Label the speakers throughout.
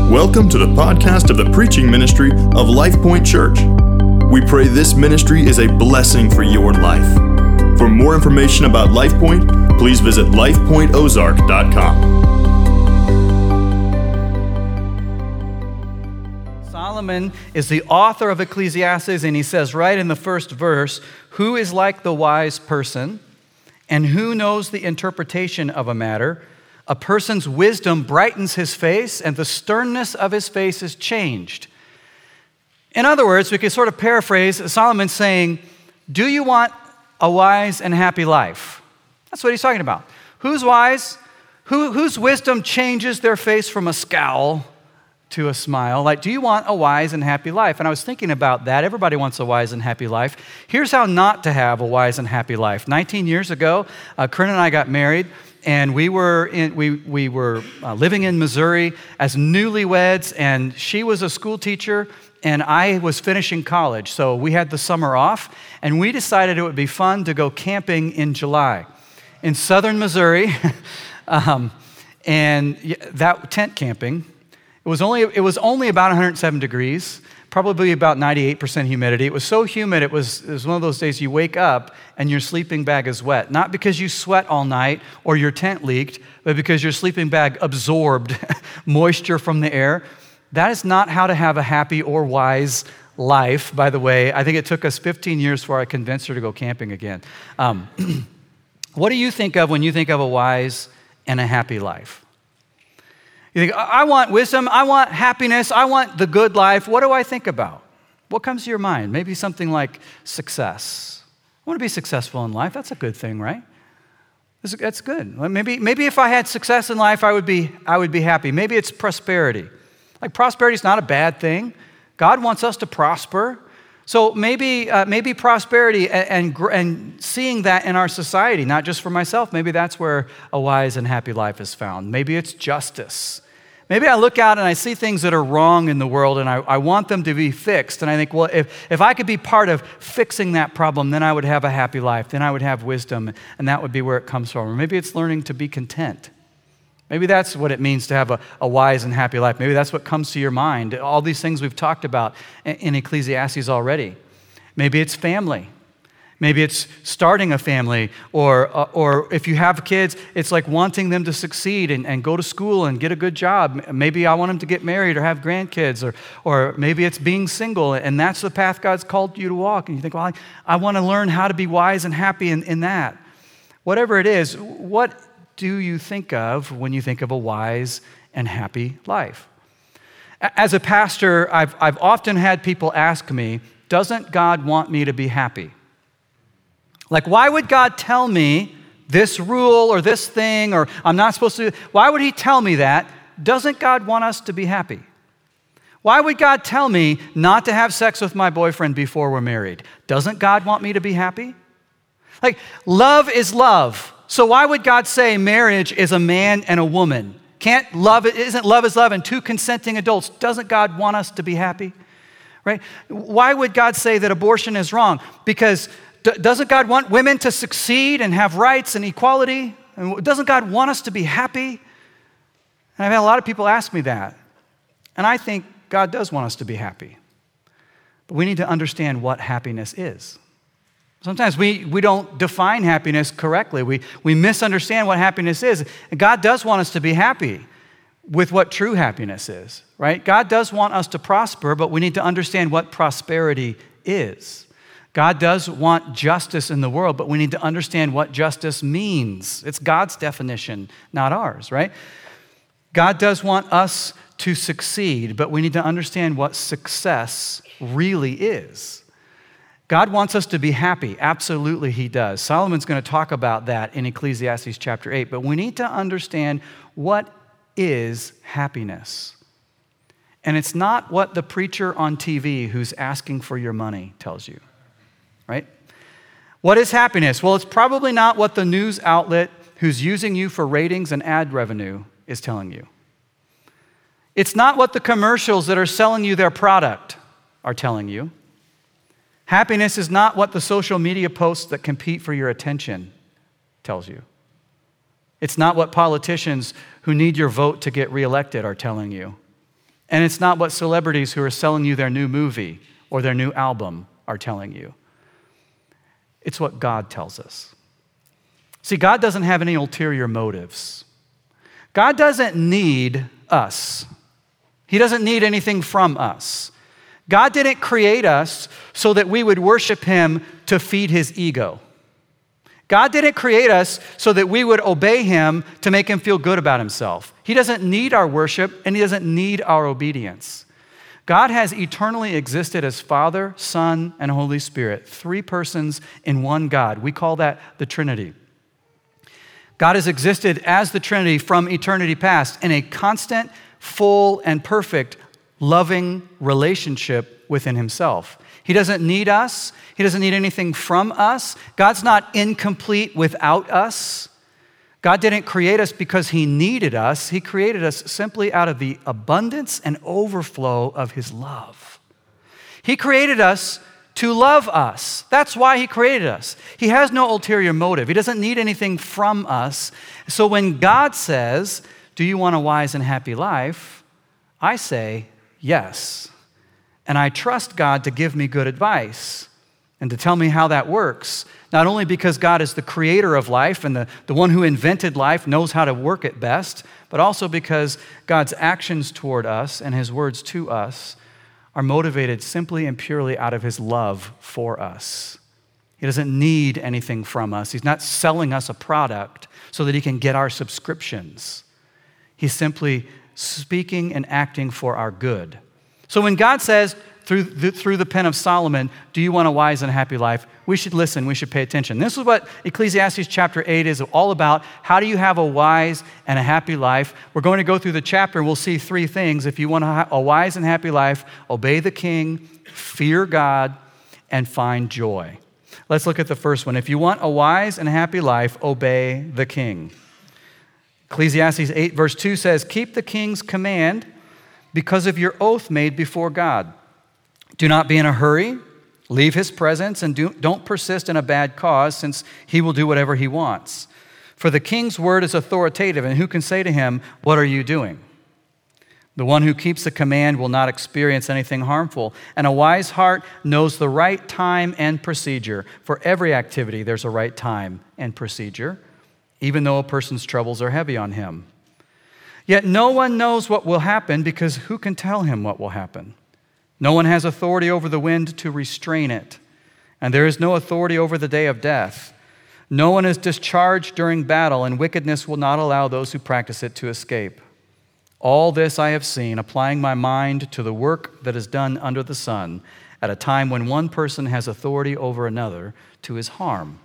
Speaker 1: Welcome to the podcast of the preaching ministry of LifePoint Church. We pray this ministry is a blessing for your life. For more information about LifePoint, please visit lifepointozark.com.
Speaker 2: Solomon is the author of Ecclesiastes, and he says right in the first verse, "Who is like the wise person, and who knows the interpretation of a matter? A person's wisdom brightens his face, and the sternness of his face is changed." In other words, we could sort of paraphrase Solomon saying, do you want a wise and happy life? That's what he's talking about. Who's wise? Whose wisdom changes their face from a scowl to a smile? Like, do you want a wise and happy life? And I was thinking about that. Everybody wants a wise and happy life. Here's how not to have a wise and happy life. 19 years ago, Kern and I got married. And we were living in Missouri as newlyweds, and she was a school teacher, and I was finishing college. So we had the summer off, and we decided it would be fun to go camping in July in southern Missouri, and that tent camping. It was only about 107 degrees. Probably about 98% humidity. It was so humid, it was one of those days you wake up and your sleeping bag is wet. Not because you sweat all night or your tent leaked, but because your sleeping bag absorbed moisture from the air. That is not how to have a happy or wise life, by the way. I think it took us 15 years before I convinced her to go camping again. What do you think of when you think of a wise and a happy life? You think, I want wisdom, I want happiness, I want the good life. What do I think about? What comes to your mind? Maybe something like success. I want to be successful in life. That's a good thing, right? That's good. Maybe if I had success in life, I would be happy. Maybe it's prosperity. Like, prosperity is not a bad thing. God wants us to prosper. So maybe prosperity and seeing that in our society, not just for myself, maybe that's where a wise and happy life is found. Maybe it's justice. Maybe I look out and I see things that are wrong in the world and I want them to be fixed. And I think, well, if I could be part of fixing that problem, then I would have a happy life. Then I would have wisdom, and that would be where it comes from. Or maybe it's learning to be content. Maybe that's what it means to have a wise and happy life. Maybe that's what comes to your mind. All these things we've talked about in Ecclesiastes already. Maybe it's family. Maybe it's starting a family, or if you have kids, it's like wanting them to succeed and go to school and get a good job. Maybe I want them to get married or have grandkids, or maybe it's being single, and that's the path God's called you to walk. And you think, well, I want to learn how to be wise and happy in that. Whatever it is, what do you think of when you think of a wise and happy life? As a pastor, I've often had people ask me, doesn't God want me to be happy? Like, why would God tell me this rule or this thing, or I'm not supposed to? Why would he tell me that? Doesn't God want us to be happy? Why would God tell me not to have sex with my boyfriend before we're married? Doesn't God want me to be happy? Like, love is love. So why would God say marriage is a man and a woman? Isn't love is love and two consenting adults? Doesn't God want us to be happy? Right? Why would God say that abortion is wrong? Because doesn't God want women to succeed and have rights and equality? And doesn't God want us to be happy? And I've had a lot of people ask me that. And I think God does want us to be happy. But we need to understand what happiness is. Sometimes we don't define happiness correctly. We misunderstand what happiness is. And God does want us to be happy with what true happiness is, right? God does want us to prosper, but we need to understand what prosperity is. God does want justice in the world, but we need to understand what justice means. It's God's definition, not ours, right? God does want us to succeed, but we need to understand what success really is. God wants us to be happy. Absolutely, he does. Solomon's going to talk about that in Ecclesiastes chapter 8, but we need to understand what is happiness. And it's not what the preacher on TV who's asking for your money tells you. Right? What is happiness? Well, it's probably not what the news outlet who's using you for ratings and ad revenue is telling you. It's not what the commercials that are selling you their product are telling you. Happiness is not what the social media posts that compete for your attention tells you. It's not what politicians who need your vote to get reelected are telling you. And it's not what celebrities who are selling you their new movie or their new album are telling you. It's what God tells us. See, God doesn't have any ulterior motives. God doesn't need us. He doesn't need anything from us. God didn't create us so that we would worship him to feed his ego. God didn't create us so that we would obey him to make him feel good about himself. He doesn't need our worship, and he doesn't need our obedience. God has eternally existed as Father, Son, and Holy Spirit, three persons in one God. We call that the Trinity. God has existed as the Trinity from eternity past in a constant, full, and perfect, loving relationship within himself. He doesn't need us. He doesn't need anything from us. God's not incomplete without us. God didn't create us because he needed us. He created us simply out of the abundance and overflow of his love. He created us to love us. That's why he created us. He has no ulterior motive. He doesn't need anything from us. So when God says, "Do you want a wise and happy life?" I say, yes. And I trust God to give me good advice and to tell me how that works, not only because God is the creator of life and the one who invented life knows how to work it best, but also because God's actions toward us and his words to us are motivated simply and purely out of his love for us. He doesn't need anything from us. He's not selling us a product so that he can get our subscriptions. He's simply speaking and acting for our good. So when God says through the pen of Solomon, "Do you want a wise and happy life?" we should listen, we should pay attention. This is what Ecclesiastes chapter 8 is all about. How do you have a wise and a happy life? We're going to go through the chapter and we'll see three things. If you want a wise and happy life, obey the king, fear God, and find joy. Let's look at the first one. If you want a wise and happy life, obey the king. Ecclesiastes 8 verse 2 says, "Keep the king's command because of your oath made before God. Do not be in a hurry, leave his presence, and don't persist in a bad cause, since he will do whatever he wants. For the king's word is authoritative, and who can say to him, 'What are you doing?' The one who keeps the command will not experience anything harmful, and a wise heart knows the right time and procedure. For every activity, there's a right time and procedure, even though a person's troubles are heavy on him. Yet no one knows what will happen, because who can tell him what will happen? No one has authority over the wind to restrain it, and there is no authority over the day of death. No one is discharged during battle, and wickedness will not allow those who practice it to escape. All this I have seen, applying my mind to the work that is done under the sun, at a time when one person has authority over another to his harm."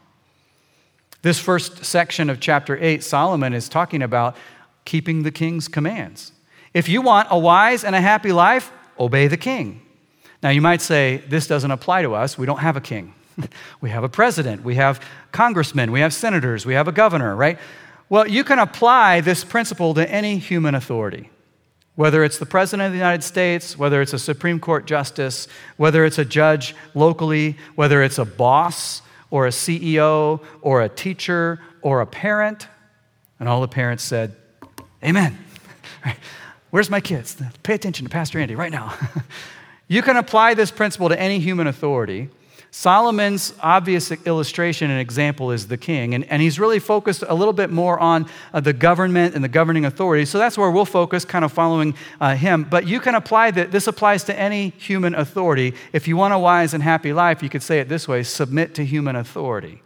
Speaker 2: This first section of chapter 8, Solomon is talking about keeping the king's commands. If you want a wise and a happy life, obey the king. Now you might say, this doesn't apply to us. We don't have a king. We have a president. We have congressmen. We have senators. We have a governor, right? Well, you can apply this principle to any human authority, whether it's the president of the United States, whether it's a Supreme Court justice, whether it's a judge locally, whether it's a boss or a CEO or a teacher or a parent. And all the parents said, amen. Where's my kids? Pay attention to Pastor Andy right now. You can apply this principle to any human authority. Solomon's obvious illustration and example is the king, and he's really focused a little bit more on the government and the governing authority, so that's where we'll focus, kind of following him. But you can apply that. This applies to any human authority. If you want a wise and happy life, you could say it this way: submit to human authority.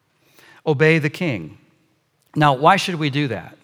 Speaker 2: Obey the king. Now, why should we do that?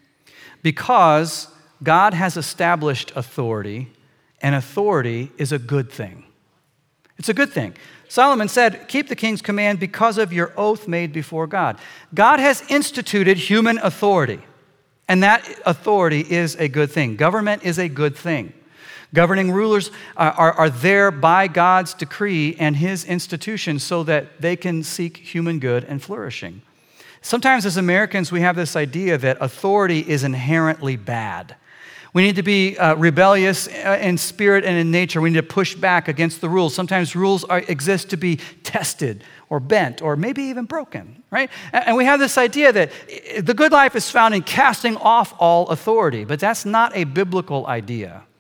Speaker 2: Because God has established authority, and authority is a good thing. It's a good thing. Solomon said, keep the king's command because of your oath made before God. God has instituted human authority, and that authority is a good thing. Government is a good thing. Governing rulers are there by God's decree and his institution so that they can seek human good and flourishing. Sometimes as Americans, we have this idea that authority is inherently bad. We need to be rebellious in spirit and in nature. We need to push back against the rules. Sometimes rules exist to be tested or bent or maybe even broken, right? And we have this idea that the good life is found in casting off all authority, but that's not a biblical idea.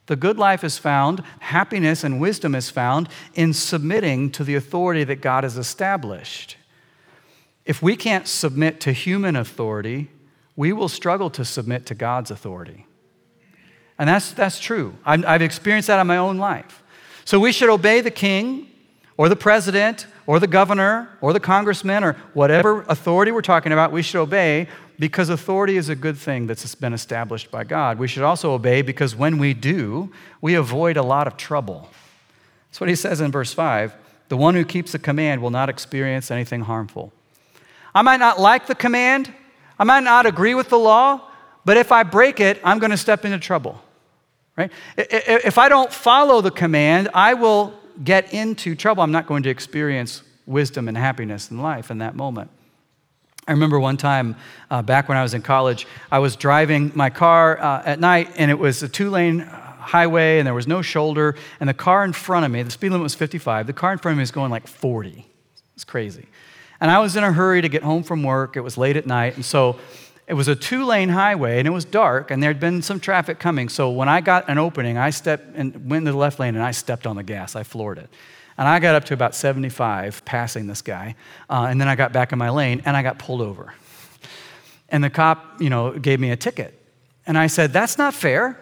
Speaker 2: The good life is found, happiness and wisdom is found in submitting to the authority that God has established. If we can't submit to human authority, we will struggle to submit to God's authority. And that's true. I've experienced that in my own life. So we should obey the king or the president or the governor or the congressman or whatever authority we're talking about, we should obey because authority is a good thing that's been established by God. We should also obey because when we do, we avoid a lot of trouble. That's what he says in verse 5. The one who keeps the command will not experience anything harmful. I might not like the command. I might not agree with the law, but if I break it, I'm going to step into trouble, right? If I don't follow the command, I will get into trouble. I'm not going to experience wisdom and happiness in life in that moment. I remember one time back when I was in college, I was driving my car at night, and it was a 2-lane highway, and there was no shoulder, and the car in front of me, the speed limit was 55, the car in front of me was going like 40. It's crazy. And I was in a hurry to get home from work. It was late at night, and so it was a 2-lane highway, and it was dark, and there had been some traffic coming. So when I got an opening, I stepped and went into the left lane, and I stepped on the gas. I floored it. And I got up to about 75, passing this guy, and then I got back in my lane, and I got pulled over. And the cop, gave me a ticket. And I said, that's not fair.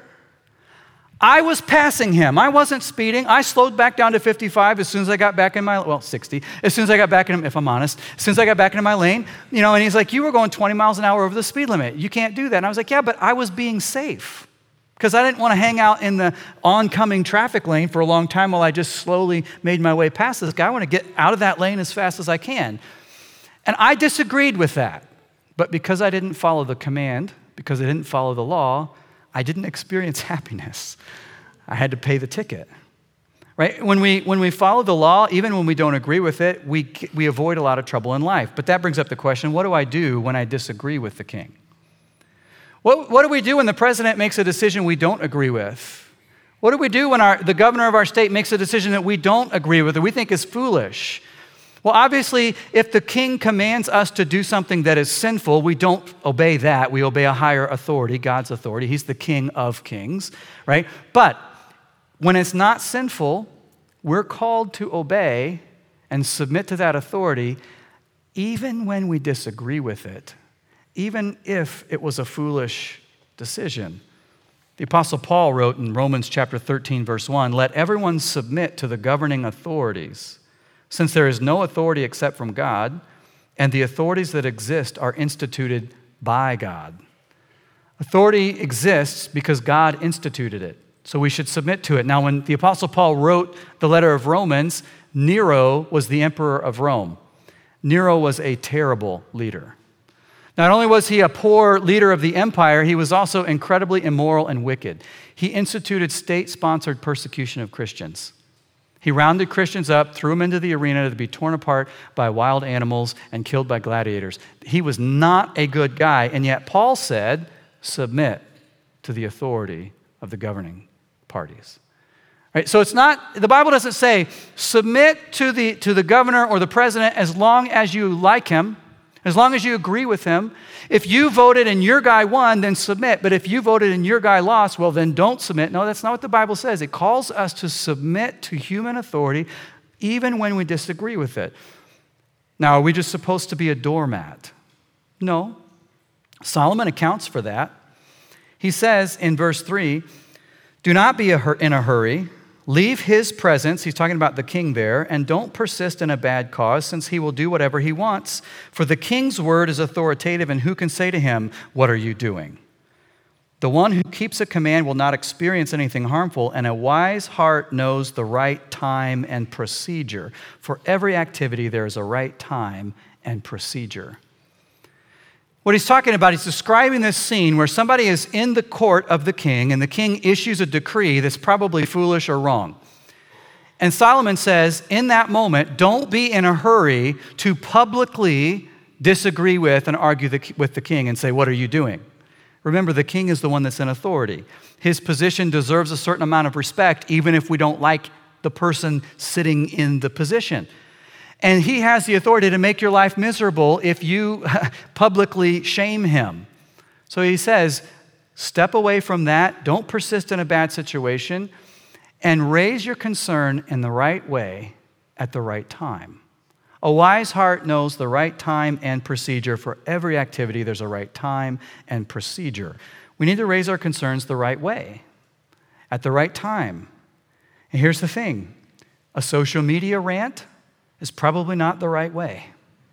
Speaker 2: I was passing him. I wasn't speeding. I slowed back down to 55 as soon as I got back in 60. As soon as I got back in, if I'm honest, as soon as I got back into my lane, and he's like, you were going 20 miles an hour over the speed limit. You can't do that. And I was like, yeah, but I was being safe because I didn't want to hang out in the oncoming traffic lane for a long time while I just slowly made my way past this guy. I want to get out of that lane as fast as I can. And I disagreed with that. But because I didn't follow the command, because I didn't follow the law, I didn't experience happiness. I had to pay the ticket, right? When we follow the law, even when we don't agree with it, we avoid a lot of trouble in life. But that brings up the question, what do I do when I disagree with the king? What do we do when the president makes a decision we don't agree with? What do we do when the governor of our state makes a decision that we don't agree with or we think is foolish? Well, obviously, if the king commands us to do something that is sinful, we don't obey that. We obey a higher authority, God's authority. He's the King of kings, right? But when it's not sinful, we're called to obey and submit to that authority even when we disagree with it, even if it was a foolish decision. The Apostle Paul wrote in Romans chapter 13, verse 1, let everyone submit to the governing authorities, since there is no authority except from God, and the authorities that exist are instituted by God. Authority exists because God instituted it, so we should submit to it. Now, when the Apostle Paul wrote the letter of Romans, Nero was the emperor of Rome. Nero was a terrible leader. Not only was he a poor leader of the empire, he was also incredibly immoral and wicked. He instituted state-sponsored persecution of Christians. He rounded Christians up, threw them into the arena to be torn apart by wild animals and killed by gladiators. He was not a good guy, and yet Paul said, submit to the authority of the governing parties. Right? So it's not, the Bible doesn't say, submit to the governor or the president as long as you like him, as long as you agree with him. If you voted and your guy won, then submit. But if you voted and your guy lost, well, then don't submit. No, that's not what the Bible says. It calls us to submit to human authority even when we disagree with it. Now, are we just supposed to be a doormat? No. Solomon accounts for that. He says in verse 3, do not be in a hurry. Leave his presence, he's talking about the king there, and don't persist in a bad cause, since he will do whatever he wants. For the king's word is authoritative, and who can say to him, what are you doing? The one who keeps a command will not experience anything harmful, and a wise heart knows the right time and procedure. For every activity, there is a right time and procedure. What he's talking about, he's describing this scene where somebody is in the court of the king, and the king issues a decree that's probably foolish or wrong. And Solomon says, in that moment, don't be in a hurry to publicly disagree with and argue with the king and say, what are you doing? Remember, the king is the one that's in authority. His position deserves a certain amount of respect, even if we don't like the person sitting in the position. And he has the authority to make your life miserable if you publicly shame him. So he says, Step away from that. Don't persist in a bad situation. And raise your concern in the right way at the right time. A wise heart knows the right time and procedure. For every activity, there's a right time and procedure. We need to raise our concerns the right way, at the right time. And here's the thing. A social media rant is probably not the right way.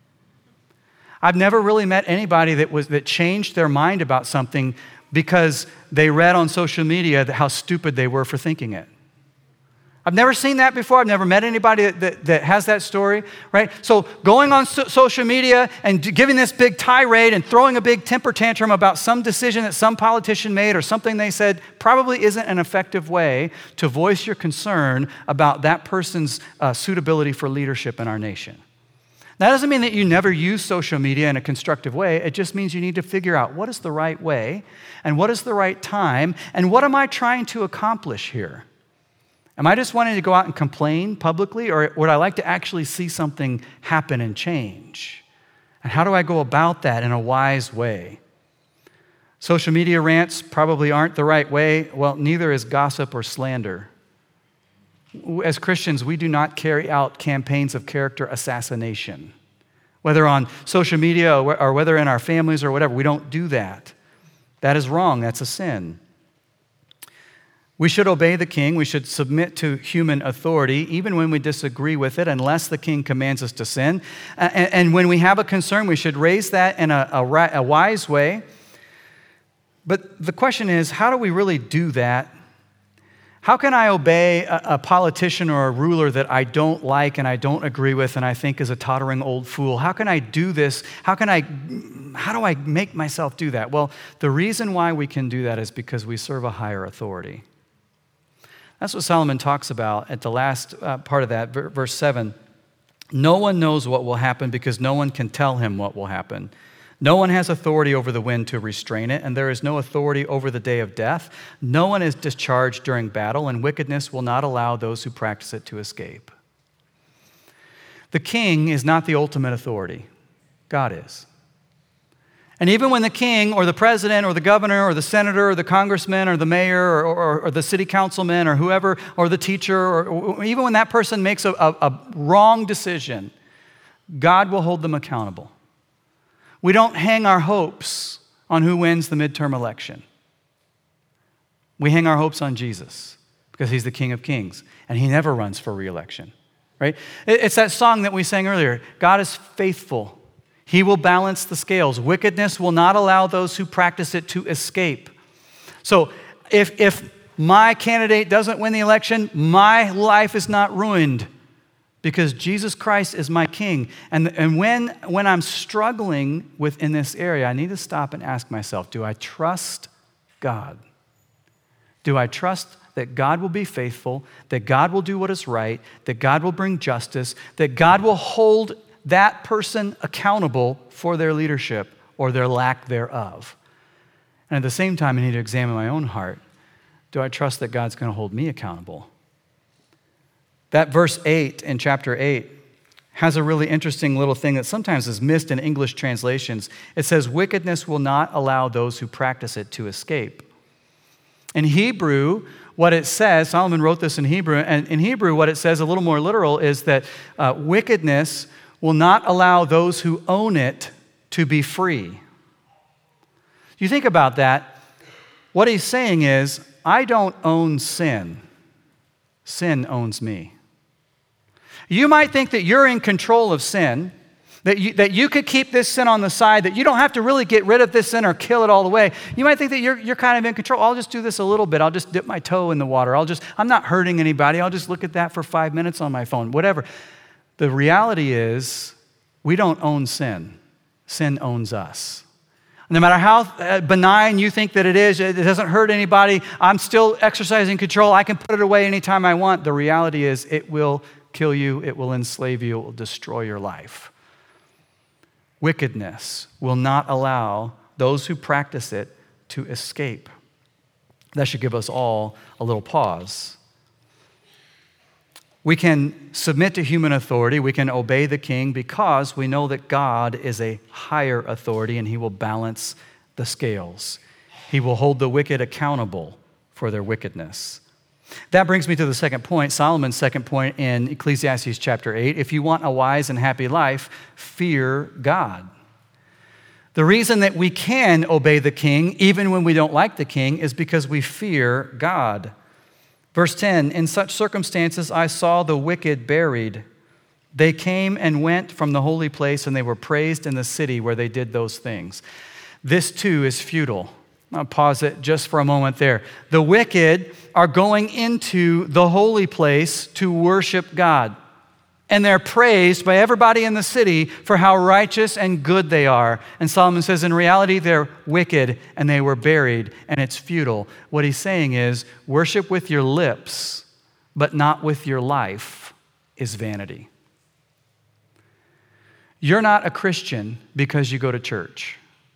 Speaker 2: I've never really met anybody that changed their mind about something because they read on social media how stupid they were for thinking it. I've never seen that before. I've never met anybody that has that story, right? So going on social media and giving this big tirade and throwing a big temper tantrum about some decision that some politician made or something they said probably isn't an effective way to voice your concern about that person's suitability for leadership in our nation. That doesn't mean that you never use social media in a constructive way. It just means you need to figure out what is the right way and what is the right time and what am I trying to accomplish here? Am I just wanting to go out and complain publicly, or would I like to actually see something happen and change? And how do I go about that in a wise way? Social media rants probably aren't the right way. Well, neither is gossip or slander. As Christians, we do not carry out campaigns of character assassination. Whether on social media or whether in our families or whatever, we don't do that. That is wrong. That's a sin. We should obey the king. We should submit to human authority, even when we disagree with it, unless the king commands us to sin. And when we have a concern, we should raise that in a wise way. But the question is, how do we really do that? How can I obey a politician or a ruler that I don't like and I don't agree with and I think is a tottering old fool? How can I do this? How do I make myself do that? Well, the reason why we can do that is because we serve a higher authority. That's what Solomon talks about at the last part of that, verse 7. No one knows what will happen because no one can tell him what will happen. No one has authority over the wind to restrain it, and there is no authority over the day of death. No one is discharged during battle, and wickedness will not allow those who practice it to escape. The king is not the ultimate authority. God is. And even when the king or the president or the governor or the senator or the congressman or the mayor or the city councilman or whoever or the teacher or even when that person makes a wrong decision, God will hold them accountable. We don't hang our hopes on who wins the midterm election. We hang our hopes on Jesus because he's the King of Kings and he never runs for re-election, right? It's that song that we sang earlier. God is faithful. He will balance the scales. Wickedness will not allow those who practice it to escape. So if my candidate doesn't win the election, my life is not ruined because Jesus Christ is my king. And when I'm struggling in this area, I need to stop and ask myself, do I trust God? Do I trust that God will be faithful, that God will do what is right, that God will bring justice, that God will hold that person accountable for their leadership or their lack thereof? And at the same time, I need to examine my own heart. Do I trust that God's going to hold me accountable? That verse 8 in chapter 8 has a really interesting little thing that sometimes is missed in English translations. It says, wickedness will not allow those who practice it to escape. In Hebrew, what it says, Solomon wrote this in Hebrew, and in Hebrew, what it says, a little more literal, is that wickedness will not allow those who own it to be free. You think about that, what he's saying is, I don't own sin. Sin owns me. You might think that you're in control of sin, that you could keep this sin on the side, that you don't have to really get rid of this sin or kill it all the way. You might think that you're kind of in control. I'll just do this a little bit. I'll just dip my toe in the water. I'm not hurting anybody. I'll just look at that for 5 minutes on my phone, whatever. The reality is, we don't own sin. Sin owns us. No matter how benign you think that it is, it doesn't hurt anybody, I'm still exercising control, I can put it away anytime I want. The reality is it will kill you, it will enslave you, it will destroy your life. Wickedness will not allow those who practice it to escape. That should give us all a little pause. We can submit to human authority, we can obey the king because we know that God is a higher authority and he will balance the scales. He will hold the wicked accountable for their wickedness. That brings me to the second point, Solomon's second point in Ecclesiastes chapter 8. If you want a wise and happy life, fear God. The reason that we can obey the king, even when we don't like the king, is because we fear God. Verse 10, in such circumstances I saw the wicked buried. They came and went from the holy place, and they were praised in the city where they did those things. This too is futile. I'll pause it just for a moment there. The wicked are going into the holy place to worship God. And they're praised by everybody in the city for how righteous and good they are. And Solomon says, in reality, they're wicked and they were buried and it's futile. What he's saying is, worship with your lips, but not with your life, is vanity. You're not a Christian because you go to church.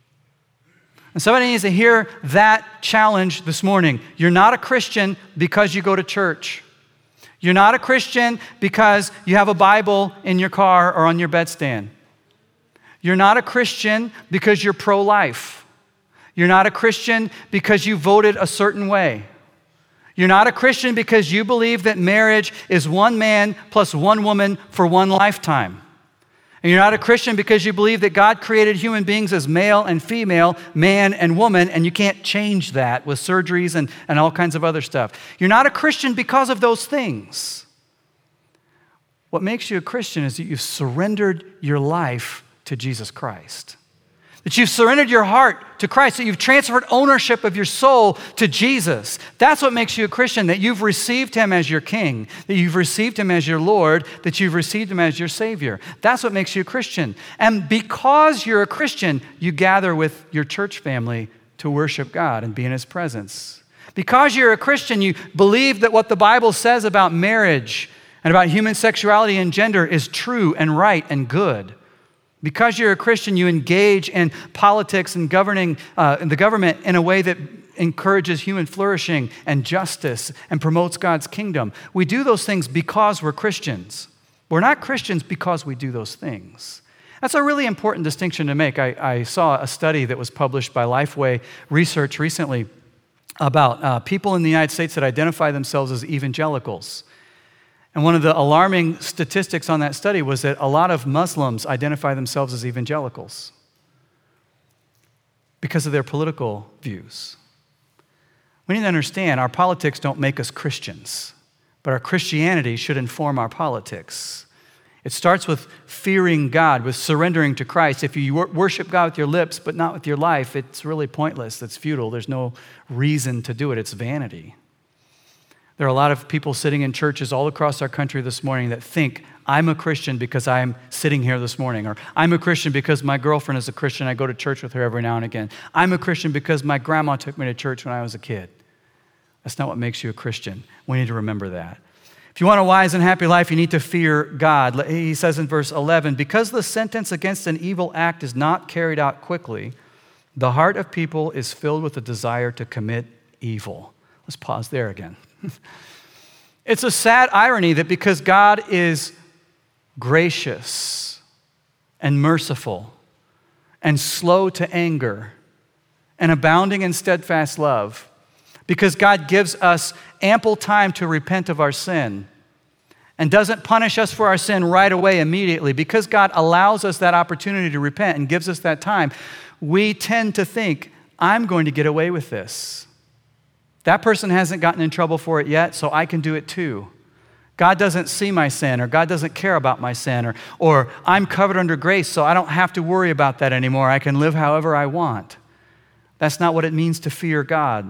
Speaker 2: And somebody needs to hear that challenge this morning. You're not a Christian because you go to church. You're not a Christian because you have a Bible in your car or on your bedstand. You're not a Christian because you're pro-life. You're not a Christian because you voted a certain way. You're not a Christian because you believe that marriage is one man plus one woman for one lifetime. And you're not a Christian because you believe that God created human beings as male and female, man and woman, and you can't change that with surgeries and all kinds of other stuff. You're not a Christian because of those things. What makes you a Christian is that you've surrendered your life to Jesus Christ. That you've surrendered your heart to Christ, that you've transferred ownership of your soul to Jesus. That's what makes you a Christian, that you've received him as your king, that you've received him as your Lord, that you've received him as your Savior. That's what makes you a Christian. And because you're a Christian, you gather with your church family to worship God and be in his presence. Because you're a Christian, you believe that what the Bible says about marriage and about human sexuality and gender is true and right and good. Because you're a Christian, you engage in politics and governing the government in a way that encourages human flourishing and justice and promotes God's kingdom. We do those things because we're Christians. We're not Christians because we do those things. That's a really important distinction to make. I saw a study that was published by Lifeway Research recently about people in the United States that identify themselves as evangelicals. And one of the alarming statistics on that study was that a lot of Muslims identify themselves as evangelicals because of their political views. We need to understand our politics don't make us Christians, but our Christianity should inform our politics. It starts with fearing God, with surrendering to Christ. If you worship God with your lips but not with your life, it's really pointless. It's futile. There's no reason to do it. It's vanity. There are a lot of people sitting in churches all across our country this morning that think, I'm a Christian because I'm sitting here this morning, or I'm a Christian because my girlfriend is a Christian, I go to church with her every now and again. I'm a Christian because my grandma took me to church when I was a kid. That's not what makes you a Christian. We need to remember that. If you want a wise and happy life, you need to fear God. He says in verse 11, because the sentence against an evil act is not carried out quickly, the heart of people is filled with a desire to commit evil. Let's pause there again. It's a sad irony that because God is gracious and merciful and slow to anger and abounding in steadfast love, because God gives us ample time to repent of our sin and doesn't punish us for our sin right away immediately, because God allows us that opportunity to repent and gives us that time, we tend to think, I'm going to get away with this. That person hasn't gotten in trouble for it yet, so I can do it too. God doesn't see my sin, or God doesn't care about my sin, or I'm covered under grace, so I don't have to worry about that anymore. I can live however I want. That's not what it means to fear God.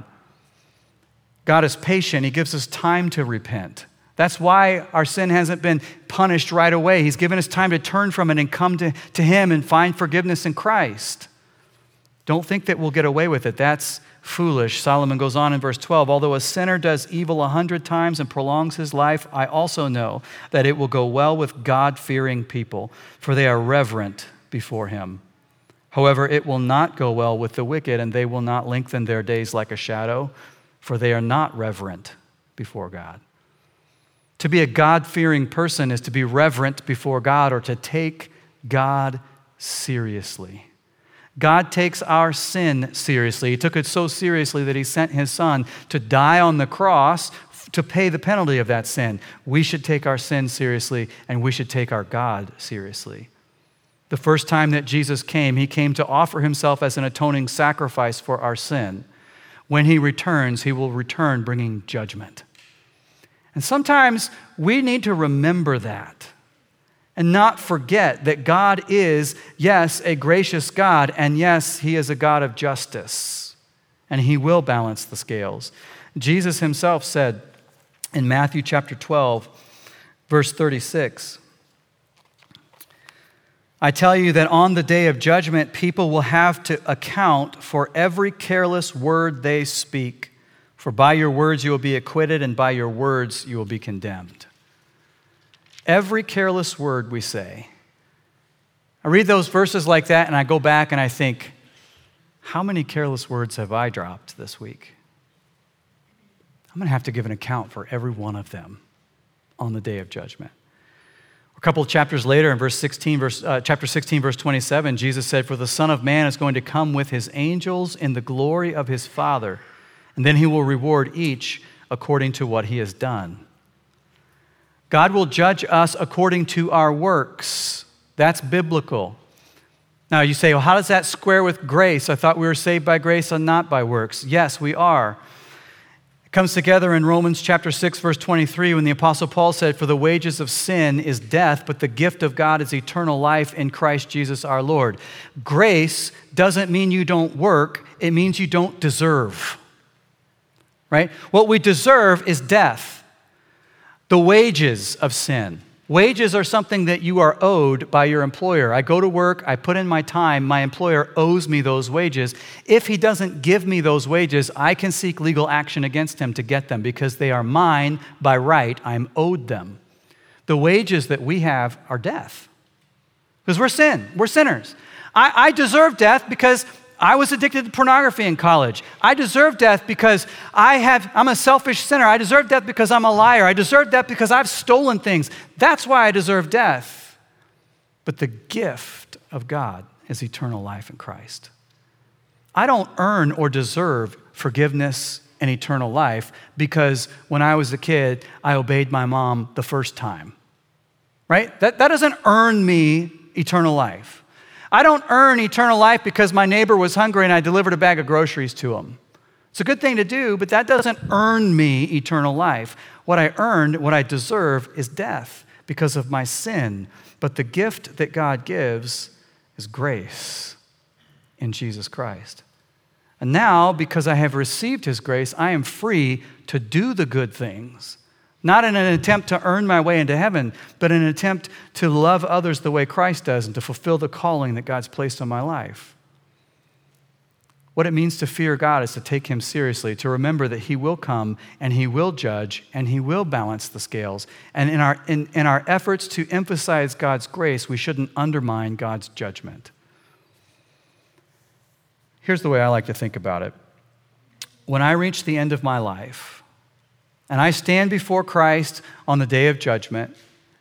Speaker 2: God is patient. He gives us time to repent. That's why our sin hasn't been punished right away. He's given us time to turn from it and come to Him and find forgiveness in Christ. Don't think that we'll get away with it. That's foolish. Solomon goes on in verse 12, although a sinner does evil 100 times and prolongs his life, I also know that it will go well with God-fearing people, for they are reverent before Him. However, it will not go well with the wicked, and they will not lengthen their days like a shadow, for they are not reverent before God. To be a God-fearing person is to be reverent before God, or to take God seriously. God takes our sin seriously. He took it so seriously that he sent his son to die on the cross to pay the penalty of that sin. We should take our sin seriously, and we should take our God seriously. The first time that Jesus came, he came to offer himself as an atoning sacrifice for our sin. When he returns, he will return bringing judgment. And sometimes we need to remember that and not forget that God is, yes, a gracious God, and yes, he is a God of justice, and he will balance the scales. Jesus himself said in Matthew chapter 12, verse 36, I tell you that on the day of judgment, people will have to account for every careless word they speak. For by your words you will be acquitted, and by your words you will be condemned. Every careless word we say. I read those verses like that, and I go back and I think, how many careless words have I dropped this week? I'm going to have to give an account for every one of them on the day of judgment. A couple of chapters later, in chapter 16, verse 27, Jesus said, for the Son of Man is going to come with his angels in the glory of his Father, and then he will reward each according to what he has done. God will judge us according to our works. That's biblical. Now you say, well, how does that square with grace? I thought we were saved by grace and not by works. Yes, we are. Comes together in Romans chapter 6, verse 23, when the Apostle Paul said, for the wages of sin is death, but the gift of God is eternal life in Christ Jesus our Lord. Grace doesn't mean you don't work, it means you don't deserve, right? What we deserve is death, the wages of sin. Wages are something that you are owed by your employer. I go to work, I put in my time, my employer owes me those wages. If he doesn't give me those wages, I can seek legal action against him to get them because they are mine by right. I'm owed them. The wages that we have are death because we're sinners. I deserve death because I was addicted to pornography in college. I deserve death because I'm a selfish sinner. I deserve death because I'm a liar. I deserve death because I've stolen things. That's why I deserve death. But the gift of God is eternal life in Christ. I don't earn or deserve forgiveness and eternal life because when I was a kid, I obeyed my mom the first time, right? That doesn't earn me eternal life. I don't earn eternal life because my neighbor was hungry and I delivered a bag of groceries to him. It's a good thing to do, but that doesn't earn me eternal life. What I deserve is death because of my sin. But the gift that God gives is grace in Jesus Christ. And now, because I have received his grace, I am free to do the good things. Not in an attempt to earn my way into heaven, but in an attempt to love others the way Christ does and to fulfill the calling that God's placed on my life. What it means to fear God is to take him seriously, to remember that he will come and he will judge and he will balance the scales. And in our efforts to emphasize God's grace, we shouldn't undermine God's judgment. Here's the way I like to think about it. When I reach the end of my life, and I stand before Christ on the day of judgment,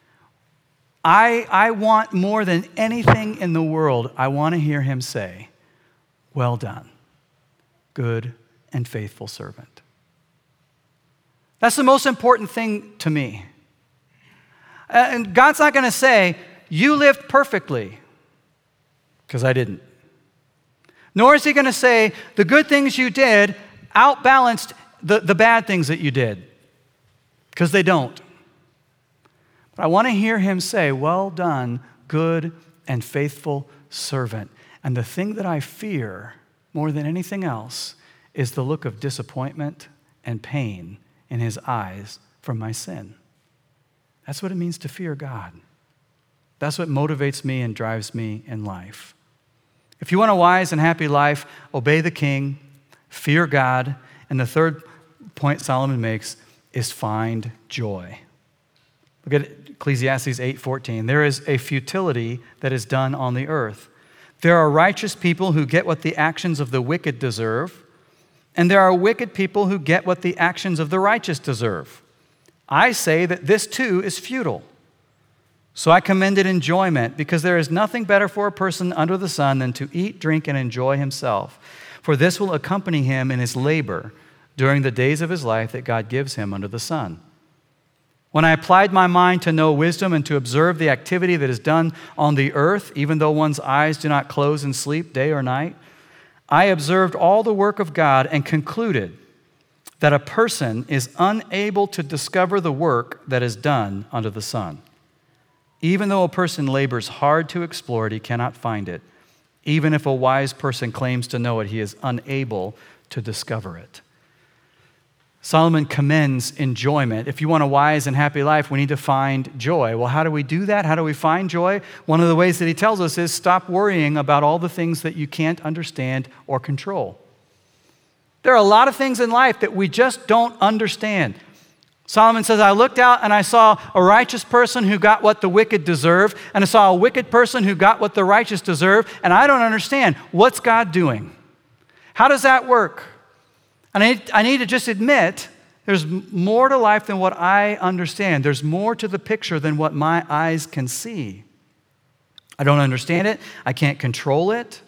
Speaker 2: I want more than anything in the world, I want to hear him say, well done, good and faithful servant. That's the most important thing to me. And God's not going to say, you lived perfectly, because I didn't. Nor is he going to say, the good things you did outbalanced the bad things that you did, because they don't. But I want to hear him say, well done, good and faithful servant. And the thing that I fear more than anything else is the look of disappointment and pain in his eyes from my sin. That's what it means to fear God. That's what motivates me and drives me in life. If you want a wise and happy life, obey the king, fear God, and the third point Solomon makes is find joy. Look at Ecclesiastes 8:14. There is a futility that is done on the earth. There are righteous people who get what the actions of the wicked deserve, and there are wicked people who get what the actions of the righteous deserve. I say that this too is futile. So I commended enjoyment, because there is nothing better for a person under the sun than to eat, drink, and enjoy himself. For this will accompany him in his labor during the days of his life that God gives him under the sun. When I applied my mind to know wisdom and to observe the activity that is done on the earth, even though one's eyes do not close in sleep day or night, I observed all the work of God and concluded that a person is unable to discover the work that is done under the sun. Even though a person labors hard to explore it, he cannot find it. Even if a wise person claims to know it, he is unable to discover it. Solomon commends enjoyment. If you want a wise and happy life, we need to find joy. Well, how do we do that? How do we find joy? One of the ways that he tells us is stop worrying about all the things that you can't understand or control. There are a lot of things in life that we just don't understand. Solomon says, I looked out and I saw a righteous person who got what the wicked deserve, and I saw a wicked person who got what the righteous deserve, and I don't understand. What's God doing? How does that work? And I need to just admit, there's more to life than what I understand. There's more to the picture than what my eyes can see. I don't understand it. I can't control it.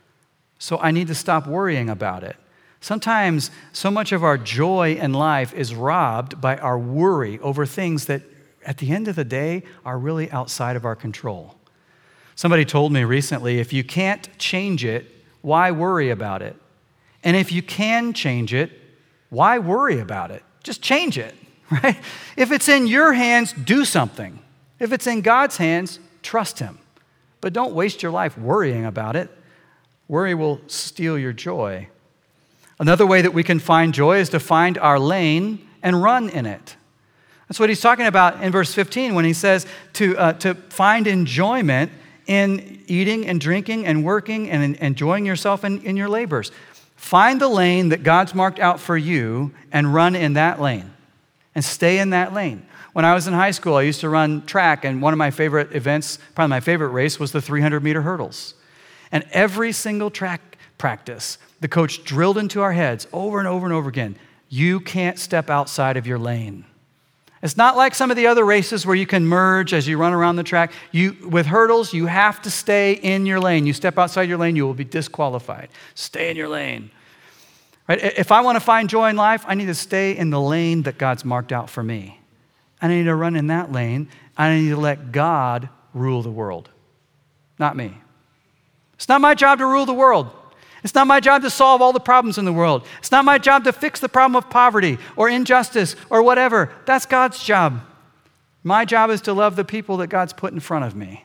Speaker 2: So I need to stop worrying about it. Sometimes so much of our joy in life is robbed by our worry over things that at the end of the day are really outside of our control. Somebody told me recently, if you can't change it, why worry about it? And if you can change it, why worry about it? Just change it, right? If it's in your hands, do something. If it's in God's hands, trust Him. But don't waste your life worrying about it. Worry will steal your joy. Another way that we can find joy is to find our lane and run in it. That's what he's talking about in verse 15 when he says to find enjoyment in eating and drinking and working and enjoying yourself in your labors. Find the lane that God's marked out for you and run in that lane and stay in that lane. When I was in high school, I used to run track, and one of my favorite events, probably my favorite race, was the 300-meter hurdles. And every single track practice, the coach drilled into our heads over and over and over again, you can't step outside of your lane. It's not like some of the other races where you can merge as you run around the track. With hurdles, you have to stay in your lane. You step outside your lane, you will be disqualified. Stay in your lane. Right? If I want to find joy in life, I need to stay in the lane that God's marked out for me. I need to run in that lane. I need to let God rule the world, not me. It's not my job to rule the world. It's not my job to solve all the problems in the world. It's not my job to fix the problem of poverty or injustice or whatever. That's God's job. My job is to love the people that God's put in front of me.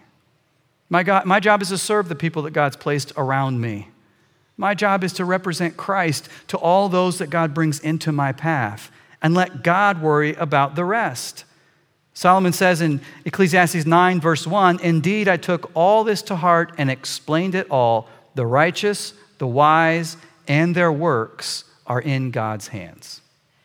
Speaker 2: My job is to serve the people that God's placed around me. My job is to represent Christ to all those that God brings into my path and let God worry about the rest. Solomon says in Ecclesiastes 9, verse 1, indeed, I took all this to heart and explained it all. The righteous, the wise, and their works are in God's hands.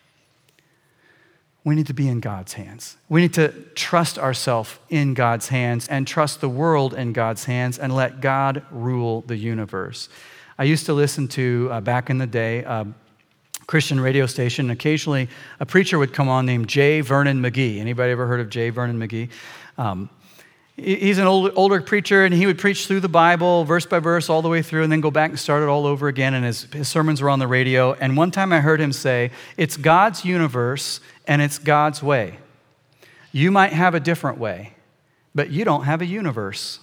Speaker 2: We need to be in God's hands. We need to trust ourselves in God's hands and trust the world in God's hands and let God rule the universe. I used to listen to, back in the day, a Christian radio station. Occasionally, a preacher would come on named J. Vernon McGee. Anybody ever heard of J. Vernon McGee? He's an older preacher, and he would preach through the Bible, verse by verse, all the way through, and then go back and start it all over again, and his sermons were on the radio. And one time I heard him say, it's God's universe, and it's God's way. You might have a different way, but you don't have a universe.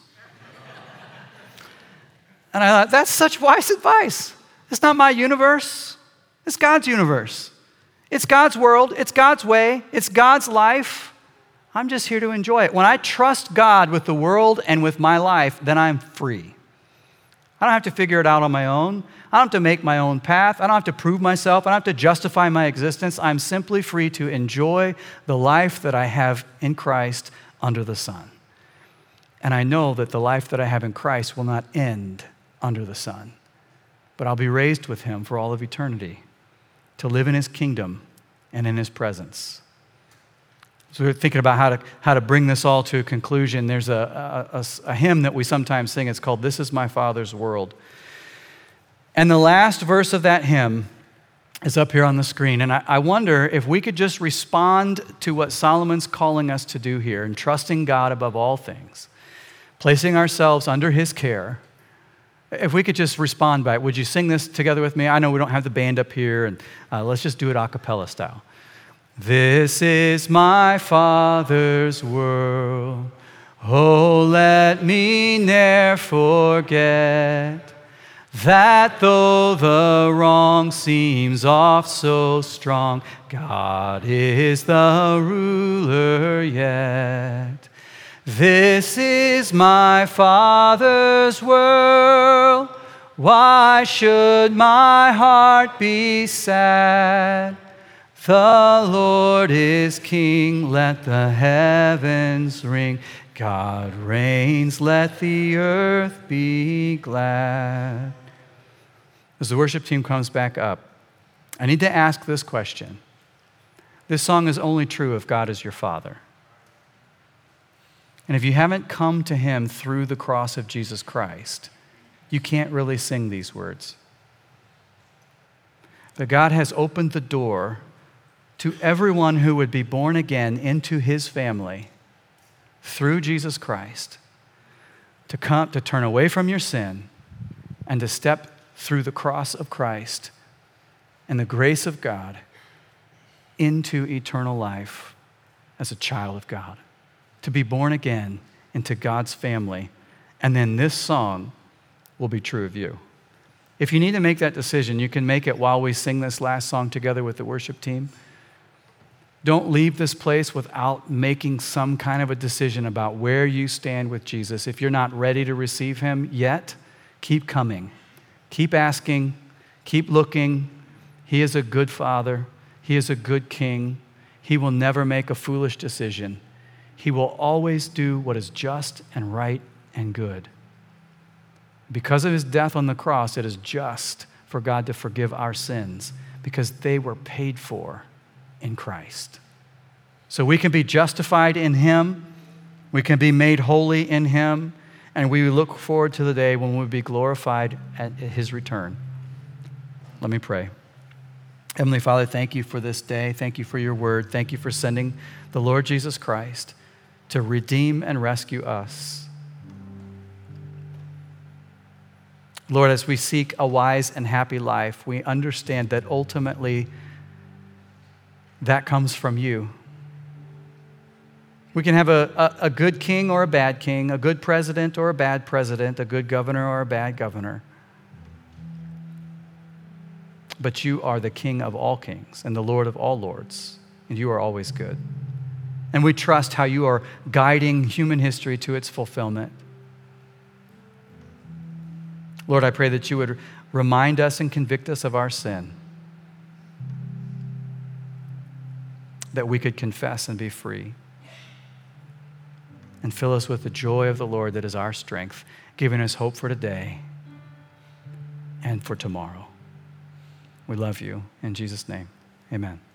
Speaker 2: And I thought, that's such wise advice. It's not my universe. It's God's universe. It's God's world. It's God's way. It's God's life. I'm just here to enjoy it. When I trust God with the world and with my life, then I'm free. I don't have to figure it out on my own. I don't have to make my own path. I don't have to prove myself. I don't have to justify my existence. I'm simply free to enjoy the life that I have in Christ under the sun. And I know that the life that I have in Christ will not end under the sun, but I'll be raised with Him for all of eternity to live in His kingdom and in His presence. So we're thinking about how to bring this all to a conclusion. There's a hymn that we sometimes sing. It's called, This Is My Father's World. And the last verse of that hymn is up here on the screen. And I wonder if we could just respond to what Solomon's calling us to do here and trusting God above all things, placing ourselves under his care. If we could just respond by it, would you sing this together with me? I know we don't have the band up here, and let's just do it a cappella style. This is my Father's world. Oh, let me ne'er forget that though the wrong seems oft so strong, God is the ruler yet. This is my Father's world. Why should my heart be sad? The Lord is King, let the heavens ring. God reigns, let the earth be glad. As the worship team comes back up, I need to ask this question. This song is only true if God is your Father. And if you haven't come to him through the cross of Jesus Christ, you can't really sing these words. But God has opened the door to everyone who would be born again into his family through Jesus Christ, to come, to turn away from your sin and to step through the cross of Christ and the grace of God into eternal life as a child of God, to be born again into God's family. And then this song will be true of you. If you need to make that decision, you can make it while we sing this last song together with the worship team. Don't leave this place without making some kind of a decision about where you stand with Jesus. If you're not ready to receive him yet, keep coming. Keep asking. Keep looking. He is a good Father. He is a good King. He will never make a foolish decision. He will always do what is just and right and good. Because of his death on the cross, it is just for God to forgive our sins because they were paid for in Christ. So we can be justified in him, we can be made holy in him, and we look forward to the day when we'll be glorified at his return. Let me pray. Heavenly Father, thank you for this day. Thank you for your word. Thank you for sending the Lord Jesus Christ to redeem and rescue us. Lord, as we seek a wise and happy life, we understand that ultimately that comes from you. We can have a good king or a bad king, a good president or a bad president, a good governor or a bad governor. But you are the King of all kings and the Lord of all lords, and you are always good. And we trust how you are guiding human history to its fulfillment. Lord, I pray that you would remind us and convict us of our sin, that we could confess and be free, and fill us with the joy of the Lord that is our strength, giving us hope for today and for tomorrow. We love you. In Jesus' name, amen.